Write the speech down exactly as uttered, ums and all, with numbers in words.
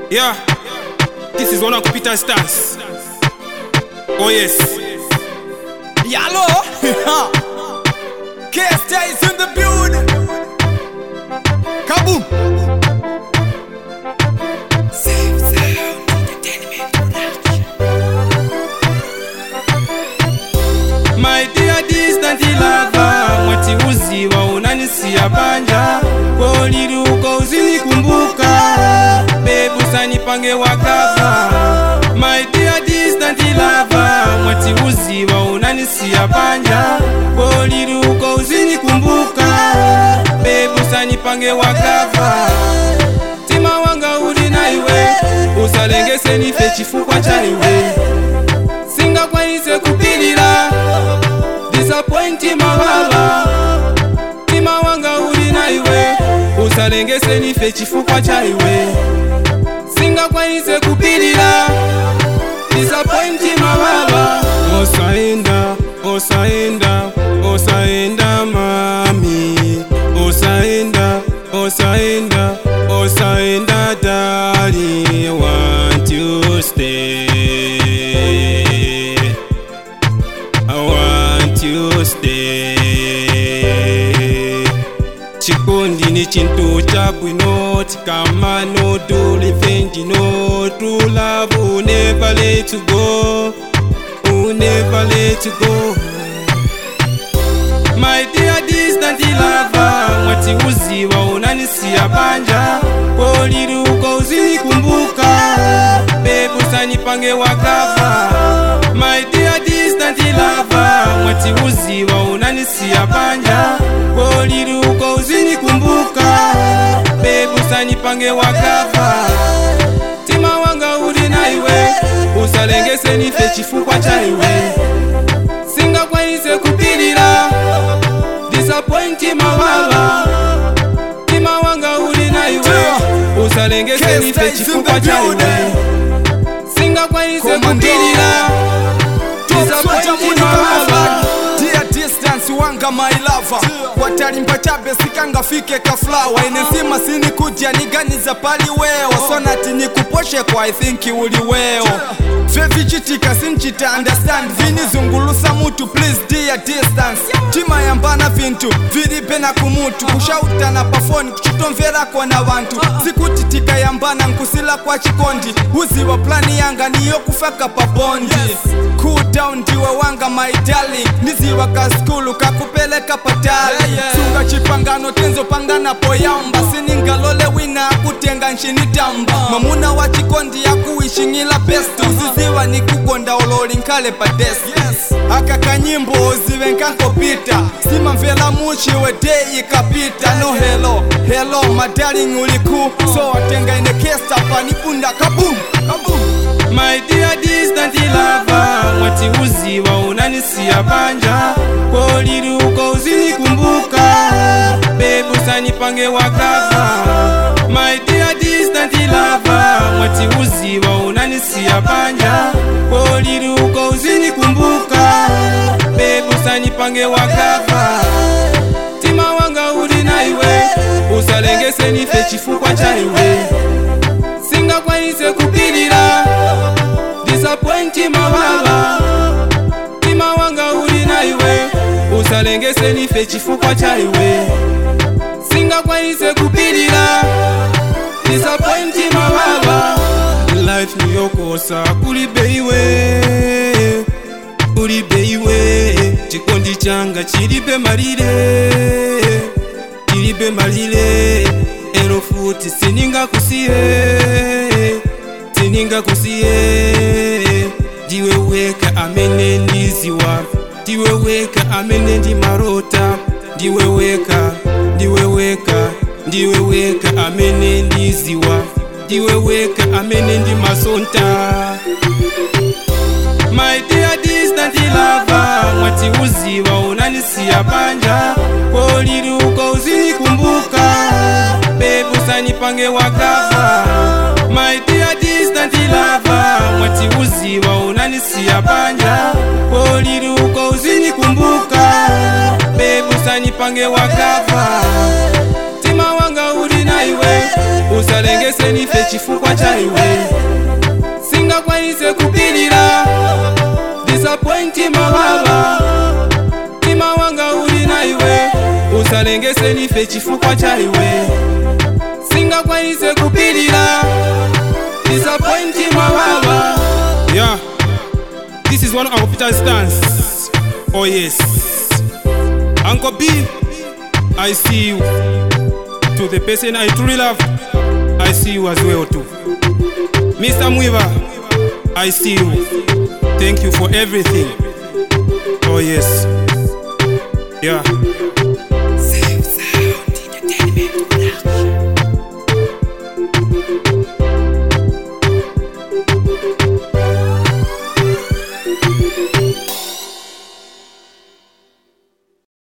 Yeah, this is one of Peter Stance. Oh yes. Yallo, K-Star is in the building. Kaboom. Safe Sound Entertainment Production. My dear distant lover, mwati uziwa unanisia banja, koliruko uzinikumbuka, bebu sanipange wakava. My dear distant lover, mwati uziwa unanisia banja, koliruko uzinikumbuka, bebu sanipange wakava. Tima wanga uli na iwe, usalengese nife chifukwa cha iwe. Singa kwa nise kupilila, disappointi mawala. Tima wanga uli na iwe, usalengese nife chifukwa cha iwe. Singa kwa nise kupilila, disappointi mawala. Osaenda, osaenda, osaenda mami. Osaenda, osaenda, osaenda darling. I want you to stay. I want you to stay. Chikondi ni chintu chabwino, tikama no do revenge no. True love will never let you go, will never let you go. My dear distant lover, mwati uziwa unanisia banja, koliruko uzinikumbuka, bebu sanipange wakava. My dear distant lover, mwati uziwa unanisia banja, koliruko uzinikumbuka, bebu sanipange wakava. Tima wanga uli na iwe, usalengese nife chifukwa cha iwe. Singa kwa nise kupilila, disappointi mawala. Tima wanga uli na iwe, usalengese nife chifukwa cha iwe. Singa kwa nise kupilila, disappointi mawala. Dear distance wanga my lover, watalimpa chabe sikanga fike ka flower. Inenzima sini kuja niganiza pali weo, sonati nikuposhe kwa I think uli weo. Fevi chitika sinchita understand, vini zungulusa mutu please dear distance. Tima yambana vintu, viripe na kumutu, kushauta na pafoni, kuchutomvera kwa na wantu. Sikutitika yambana nkusila kwa chikondi, uzi wa plani yanga niyo kufaka pabondi. Cool down diwe wanga my darling, nizi waka skulu kakupeleka patali. Sunga chipangano tenzo pangana poyamba, siningalole wina kutenga nshini tamba. Mamuna wa chikondi ya kuishingila best, uziziwa ni kukonda ololi nkale pa desk. Aka kanyimbo uzive nkanko pita, sima mvela muchi we day ikapita. No hello, hello my darling uliku, so watenga ine kesta panipunda kaboom, kaboom. My dear distant lover, mwati uziwa unanisia banja, koliruko uzinikumbuka, bebu sanipange wakava. My dear distant lover, mwati uziwa unanisia banja, koliruko uzinikumbuka, bebu sanipange wakava. Tima wanga uli na iwe, usalengese nife chifukwa cha iwe. Singa kwa nise kupilila, disappointi mawala. Tima wanga uli na iwe, usalengese nife chifukwa cha iwe. Singa kwa nise kupilila, disappointi mawala. Life ni yokosa kulibe iwe, kulibe iwe. Chikondi changa chilibe malile, chilibe malile. Ero futi sininga kusiye, sininga kusiye. Diwe weka amene ndiziwa, diwe weka amene ndi marota. Diwe weka, diwe weka, diwe weka amene ndiziwa, diwe weka amene ndi masonta. My dear distant lover, mwati uziwa unanisia banja, koliruko uzinikumbuka, bebu sanipange wakava. My dear distant lover, mwati uziwa unanisia banja, koliruko uzinikumbuka, bebu sanipange wakava. Tima wanga uli na iwe, usalengese nife chifukwa cha iwe. Singakwanise kupilira disappointi mababa, tima wanga uli na iwe, usalengese nife chifukwa cha iwe. Singakwanise kupilira disappointi mababa. Yeah, this is one of our Peter's stance. Oh yes, Uncle B, I see you. To the person I truly love, I see you as well too. Mister Mwiva, I see you. Thank you for everything. Oh yes. Yeah.